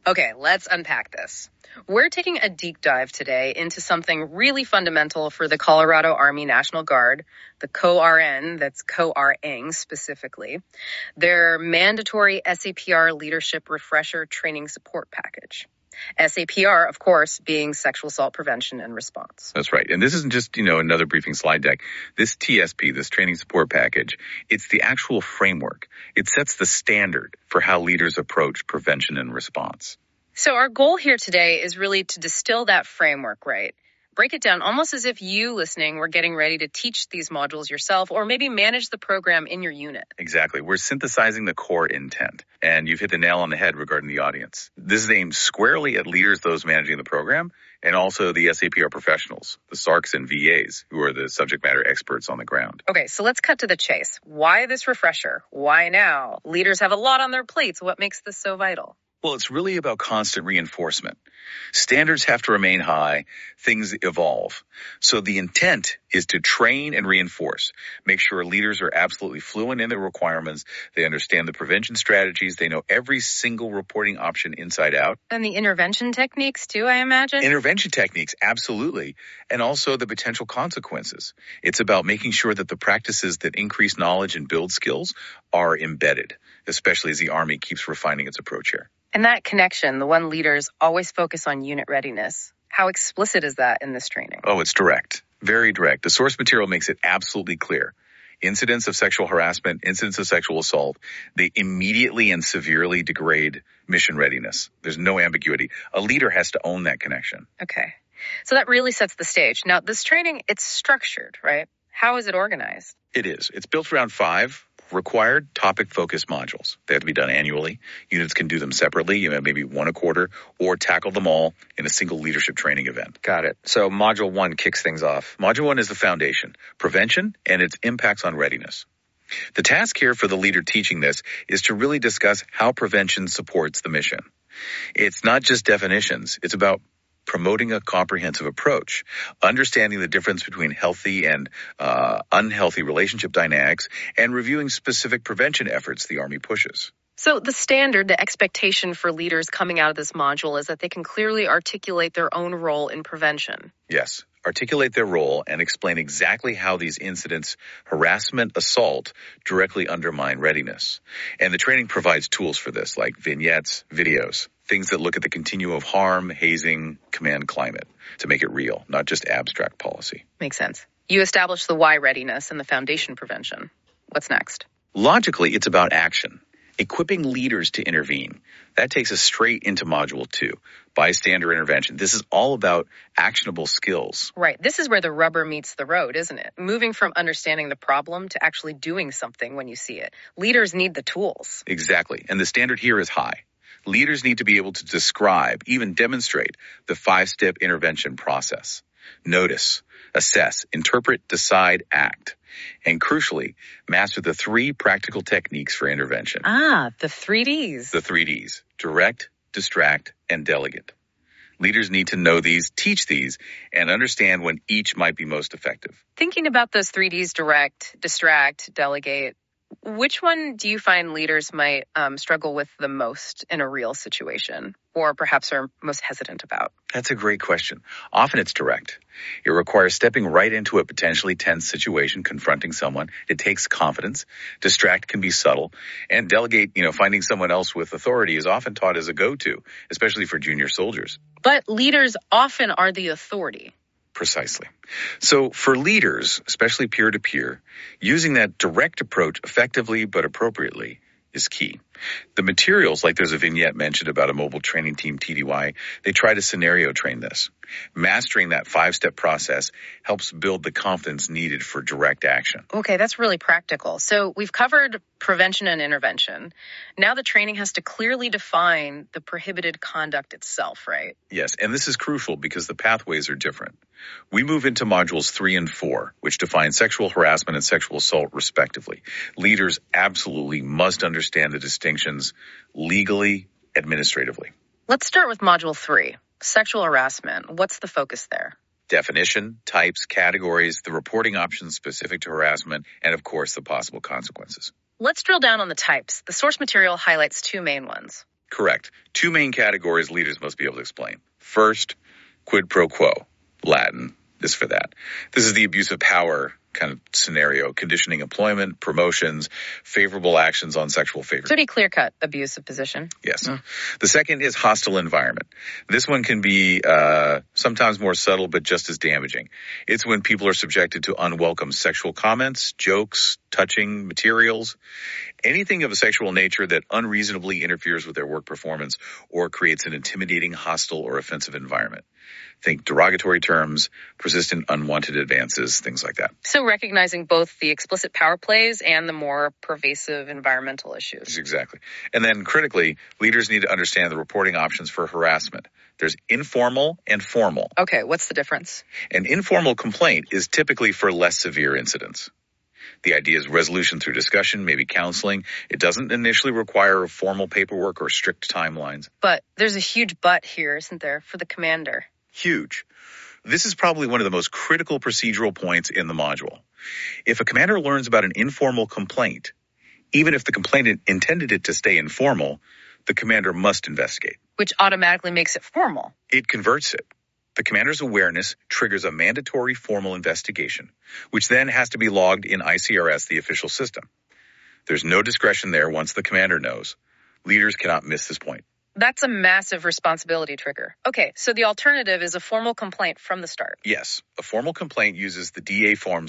Okay, let's unpack this. We're taking a deep dive today into something really fundamental for the Colorado Army National Guard, the CORN, that's CORN specifically, their mandatory SAPR Leadership Refresher Training Support Package. SAPR, of course, being sexual assault prevention and response. That's right. And this isn't just, another briefing slide deck. This TSP, this training support package, it's the actual framework. It sets the standard for how leaders approach prevention and response. So our goal here today is really to distill that framework, right? Break it down almost as if you listening were getting ready to teach these modules yourself or maybe manage the program in your unit. Exactly. We're synthesizing the core intent. And you've hit the nail on the head regarding the audience. This is aimed squarely at leaders, those managing the program, and also the SAPR professionals, the SARCs and VAs, who are the subject matter experts on the ground. Okay, so let's cut to the chase. Why this refresher? Why now? Leaders have a lot on their plates. What makes this so vital? Well, it's really about constant reinforcement. Standards have to remain high. Things evolve. So the intent is to train and reinforce. Make sure leaders are absolutely fluent in their requirements. They understand the prevention strategies. They know every single reporting option inside out. And the intervention techniques too, I imagine? Intervention techniques, absolutely. And also the potential consequences. It's about making sure that the practices that increase knowledge and build skills are embedded, especially as the Army keeps refining its approach here. And that connection, the one leaders always focus on unit readiness. How explicit is that in this training? Oh, it's direct. Very direct. The source material makes it absolutely clear. Incidents of sexual harassment, incidents of sexual assault, they immediately and severely degrade mission readiness. There's no ambiguity. A leader has to own that connection. Okay. So that really sets the stage. Now, this training, it's structured, right? How is it organized? It is. It's built around 5 required topic-focused modules. They have to be done annually. Units can do them separately, maybe one a quarter, or tackle them all in a single leadership training event. Got it. So Module 1 kicks things off. Module 1 is the foundation, prevention and its impacts on readiness. The task here for the leader teaching this is to really discuss how prevention supports the mission. It's not just definitions. It's about promoting a comprehensive approach, understanding the difference between healthy and unhealthy relationship dynamics, and reviewing specific prevention efforts the Army pushes. So the standard, the expectation for leaders coming out of this module is that they can clearly articulate their own role in prevention. Yes, articulate their role and explain exactly how these incidents, harassment, assault, directly undermine readiness. And the training provides tools for this, like vignettes, videos, things that look at the continuum of harm, hazing, command climate, to make it real, not just abstract policy. Makes sense. You establish the why readiness and the foundation prevention. What's next? Logically, it's about action. Equipping leaders to intervene. That takes us straight into Module 2, bystander intervention. This is all about actionable skills. Right. This is where the rubber meets the road, isn't it? Moving from understanding the problem to actually doing something when you see it. Leaders need the tools. Exactly. And the standard here is high. Leaders need to be able to describe, even demonstrate, the 5-step intervention process. Notice, assess, interpret, decide, act. And crucially, master the 3 practical techniques for intervention. The 3Ds. The 3Ds. Direct, distract, and delegate. Leaders need to know these, teach these, and understand when each might be most effective. Thinking about those 3Ds, direct, distract, delegate, which one do you find leaders might struggle with the most in a real situation, or perhaps are most hesitant about? That's a great question. Often it's direct. It requires stepping right into a potentially tense situation, confronting someone. It takes confidence. Distract can be subtle. And delegate, finding someone else with authority is often taught as a go-to, especially for junior soldiers. But leaders often are the authority. Precisely. So for leaders, especially peer-to-peer, using that direct approach effectively but appropriately is key. The materials, like there's a vignette mentioned about a mobile training team, TDY, they try to scenario train this. Mastering that 5-step process helps build the confidence needed for direct action. Okay, that's really practical. So we've covered prevention and intervention. Now the training has to clearly define the prohibited conduct itself, right? Yes, and this is crucial because the pathways are different. We move into modules 3 and 4, which define sexual harassment and sexual assault respectively. Leaders absolutely must understand the distinctions legally, administratively. Let's start with module 3, sexual harassment. What's the focus there? Definition, types, categories, the reporting options specific to harassment, and of course the possible consequences. Let's drill down on the types. The source material highlights 2 main ones. Correct. Two main categories leaders must be able to explain. First, quid pro quo. Latin is for that. This is the abuse of power kind of scenario, conditioning employment, promotions, favorable actions on sexual favor. Pretty clear-cut abuse of position. Yes. The second is hostile environment. This one can be sometimes more subtle, but just as damaging. It's when people are subjected to unwelcome sexual comments, jokes, touching materials, anything of a sexual nature that unreasonably interferes with their work performance or creates an intimidating, hostile, or offensive environment. Think derogatory terms, persistent unwanted advances, things like that. So recognizing both the explicit power plays and the more pervasive environmental issues. Exactly. And then critically, leaders need to understand the reporting options for harassment. There's informal and formal. Okay, what's the difference? An informal complaint is typically for less severe incidents. The idea is resolution through discussion, maybe counseling. It doesn't initially require formal paperwork or strict timelines. But there's a huge but here, isn't there, for the commander? Huge. This is probably one of the most critical procedural points in the module. If a commander learns about an informal complaint, even if the complainant intended it to stay informal, the commander must investigate. Which automatically makes it formal. It converts it. The commander's awareness triggers a mandatory formal investigation, which then has to be logged in ICRS, the official system. There's no discretion there once the commander knows. Leaders cannot miss this point. That's a massive responsibility trigger. Okay, so the alternative is a formal complaint from the start. Yes, a formal complaint uses the DA Form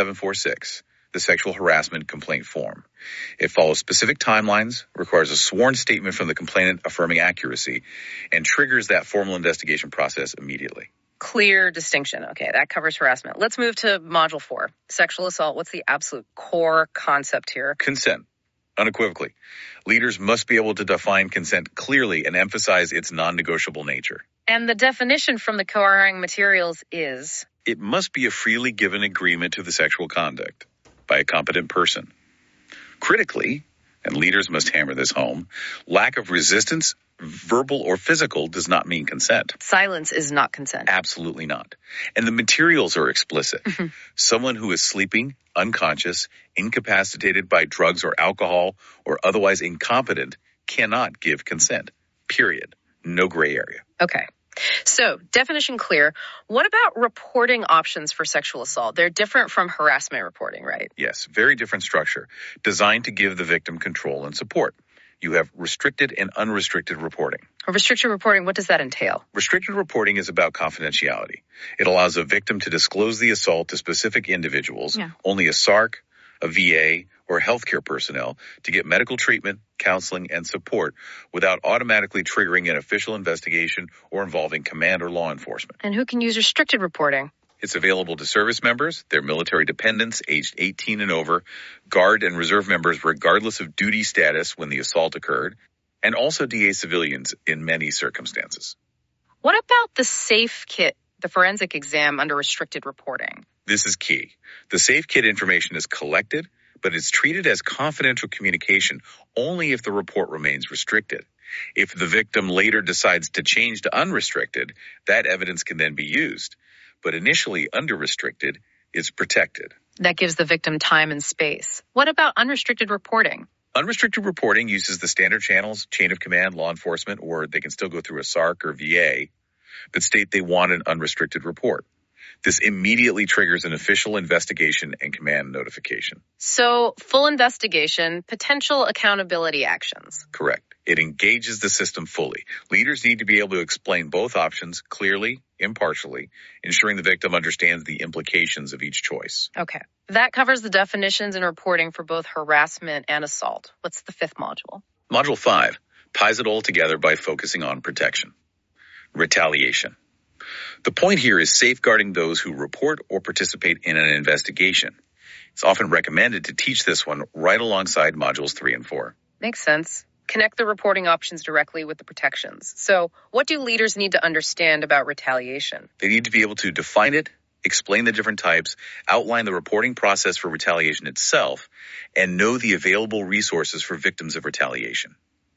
7746, the sexual harassment complaint form. It follows specific timelines, requires a sworn statement from the complainant affirming accuracy, and triggers that formal investigation process immediately. Clear distinction. Okay, that covers harassment. Let's move to Module 4, sexual assault. What's the absolute core concept here? Consent. Unequivocally. Leaders must be able to define consent clearly and emphasize its non-negotiable nature. And the definition from the co-Ring materials is? It must be a freely given agreement to the sexual conduct by a competent person. Critically, and leaders must hammer this home, lack of resistance, verbal or physical, does not mean consent. Silence is not consent. Absolutely not. And the materials are explicit. Someone who is sleeping, unconscious, incapacitated by drugs or alcohol, or otherwise incompetent cannot give consent. Period. No gray area. Okay. So, definition clear. What about reporting options for sexual assault? They're different from harassment reporting, right? Yes, very different structure, designed to give the victim control and support. You have restricted and unrestricted reporting. Restricted reporting, what does that entail? Restricted reporting is about confidentiality. It allows a victim to disclose the assault to specific individuals, only a SARC, a VA, or healthcare personnel to get medical treatment, counseling, and support without automatically triggering an official investigation or involving command or law enforcement. And who can use restricted reporting? It's available to service members, their military dependents aged 18 and over, Guard and Reserve members regardless of duty status when the assault occurred, and also DA civilians in many circumstances. What about the SAFE kit, the forensic exam under restricted reporting? This is key. The SAFE kit information is collected, but it's treated as confidential communication only if the report remains restricted. If the victim later decides to change to unrestricted, that evidence can then be used. But initially under restricted, it's protected. That gives the victim time and space. What about unrestricted reporting? Unrestricted reporting uses the standard channels, chain of command, law enforcement, or they can still go through a SARC or VA, but state they want an unrestricted report. This immediately triggers an official investigation and command notification. So, full investigation, potential accountability actions. Correct. It engages the system fully. Leaders need to be able to explain both options clearly, impartially, ensuring the victim understands the implications of each choice. Okay. That covers the definitions and reporting for both harassment and assault. What's the fifth module? Module 5 ties it all together by focusing on protection. Retaliation. The point here is safeguarding those who report or participate in an investigation. It's often recommended to teach this one right alongside modules 3 and 4. Makes sense. Connect the reporting options directly with the protections. So, what do leaders need to understand about retaliation? They need to be able to define it, explain the different types, outline the reporting process for retaliation itself, and know the available resources for victims of retaliation.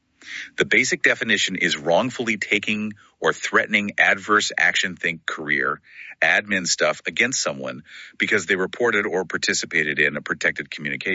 The basic definition is wrongfully taking or threatening adverse action, think career, admin stuff against someone because they reported or participated in a protected communication.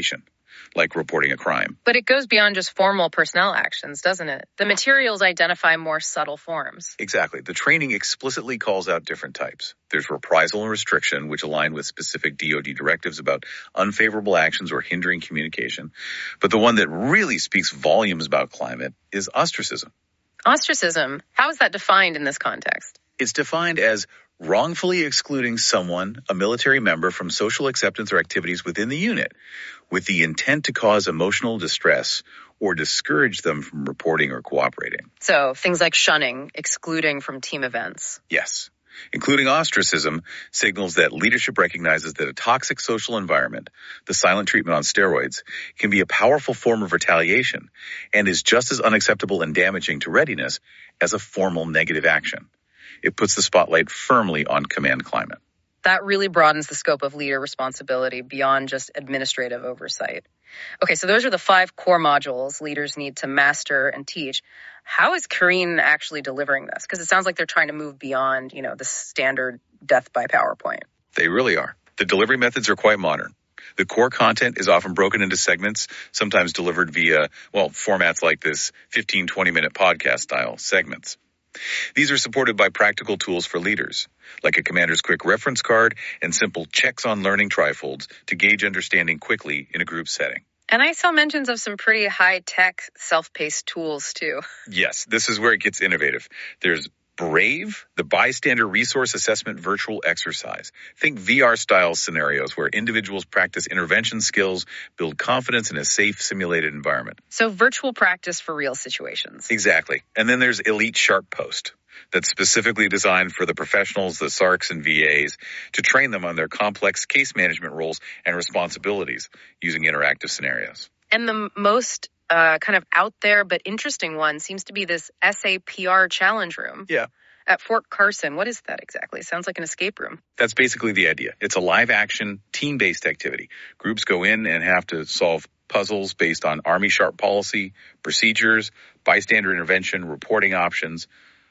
like reporting a crime. But it goes beyond just formal personnel actions, doesn't it? The materials identify more subtle forms. Exactly. The training explicitly calls out different types. There's reprisal and restriction, which align with specific DoD directives about unfavorable actions or hindering communication. But the one that really speaks volumes about climate is ostracism. Ostracism, how is that defined in this context? It's defined as wrongfully excluding someone, a military member, from social acceptance or activities within the unit with the intent to cause emotional distress or discourage them from reporting or cooperating. So things like shunning, excluding from team events. Yes. Including ostracism signals that leadership recognizes that a toxic social environment, the silent treatment on steroids, can be a powerful form of retaliation and is just as unacceptable and damaging to readiness as a formal negative action. It puts the spotlight firmly on command climate. That really broadens the scope of leader responsibility beyond just administrative oversight. Okay, so those are the 5 core modules leaders need to master and teach. How is Kareen actually delivering this? Because it sounds like they're trying to move beyond, the standard death by PowerPoint. They really are. The delivery methods are quite modern. The core content is often broken into segments, sometimes delivered via, formats like this 15, 20-minute podcast style segments. These are supported by practical tools for leaders, like a commander's quick reference card and simple checks on learning trifolds to gauge understanding quickly in a group setting. And I saw mentions of some pretty high-tech, self-paced tools, too. Yes, this is where it gets innovative. There's BRAVE, the Bystander Resource Assessment Virtual Exercise. Think VR-style scenarios where individuals practice intervention skills, build confidence in a safe, simulated environment. So virtual practice for real situations. Exactly. And then there's Elite Sharp Post, that's specifically designed for the professionals, the SARCs and VAs, to train them on their complex case management roles and responsibilities using interactive scenarios. And the most kind of out there but interesting one seems to be this SAPR challenge room. Yeah. At Fort Carson. What is that exactly? Sounds like an escape room. That's basically the idea. It's a live action, team-based activity. Groups go in and have to solve puzzles based on Army Sharp policy, procedures, bystander intervention, reporting options,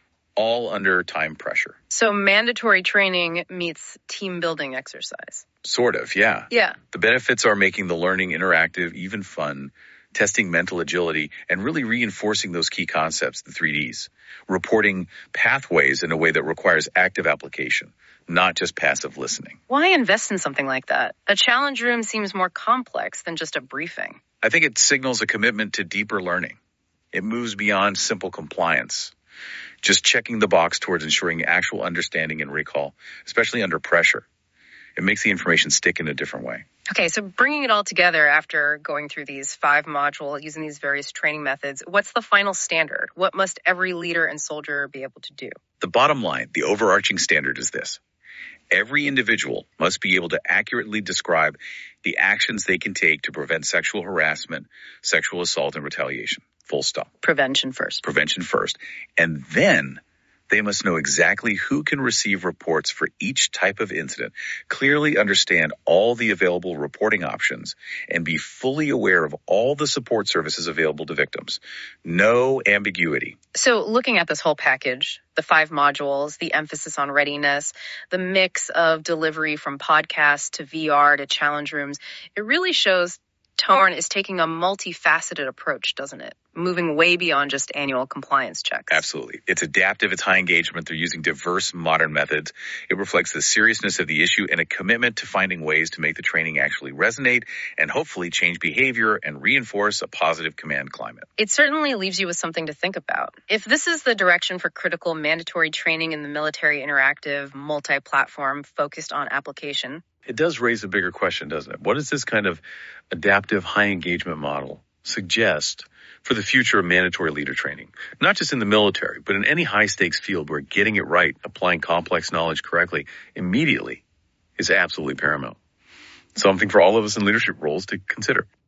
all under time pressure. So mandatory training meets team building exercise. Sort of, yeah. Yeah. The benefits are making the learning interactive, even fun, testing mental agility, and really reinforcing those key concepts, the 3Ds. Reporting pathways in a way that requires active application, not just passive listening. Why invest in something like that? A challenge room seems more complex than just a briefing. I think it signals a commitment to deeper learning. It moves beyond simple compliance, just checking the box towards ensuring actual understanding and recall, especially under pressure. It makes the information stick in a different way. Okay, so bringing it all together after going through these 5 modules, using these various training methods, what's the final standard? What must every leader and soldier be able to do? The bottom line, the overarching standard is this. Every individual must be able to accurately describe the actions they can take to prevent sexual harassment, sexual assault, and retaliation. Full stop. Prevention first. Prevention first. And then they must know exactly who can receive reports for each type of incident, clearly understand all the available reporting options, and be fully aware of all the support services available to victims. No ambiguity. So looking at this whole package, the 5 modules, the emphasis on readiness, the mix of delivery from podcasts to VR to challenge rooms, it really shows Torn is taking a multifaceted approach, doesn't it? Moving way beyond just annual compliance checks. Absolutely. It's adaptive, it's high engagement. They're using diverse modern methods. It reflects the seriousness of the issue and a commitment to finding ways to make the training actually resonate and hopefully change behavior and reinforce a positive command climate. It certainly leaves you with something to think about. If this is the direction for critical mandatory training in the military interactive, multi-platform focused on application, it does raise a bigger question, doesn't it? What does this kind of adaptive high engagement model suggest for the future of mandatory leader training? Not just in the military, but in any high stakes field where getting it right, applying complex knowledge correctly immediately is absolutely paramount. Something for all of us in leadership roles to consider.